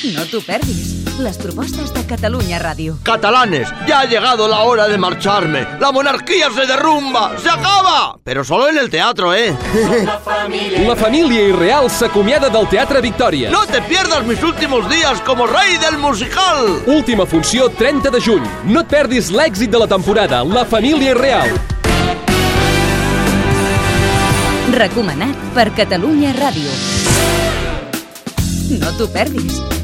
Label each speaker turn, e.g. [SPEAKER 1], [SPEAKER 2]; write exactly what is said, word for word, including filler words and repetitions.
[SPEAKER 1] No t'ho perdis. Les propostes de Catalunya Ràdio.
[SPEAKER 2] Catalanes, ya ha llegado la hora de marcharme. La monarquía se derrumba, se acaba. Pero solo en el teatro, ¿eh?
[SPEAKER 3] La família irreal s'acomiada del Teatre Victòria.
[SPEAKER 2] No te pierdas mis últimos días como rey del musical.
[SPEAKER 3] Última funció trenta de juny. No et perdis l'èxit de la temporada, La família irreal.
[SPEAKER 1] Recomanat per Catalunya Ràdio. No t'ho perdis.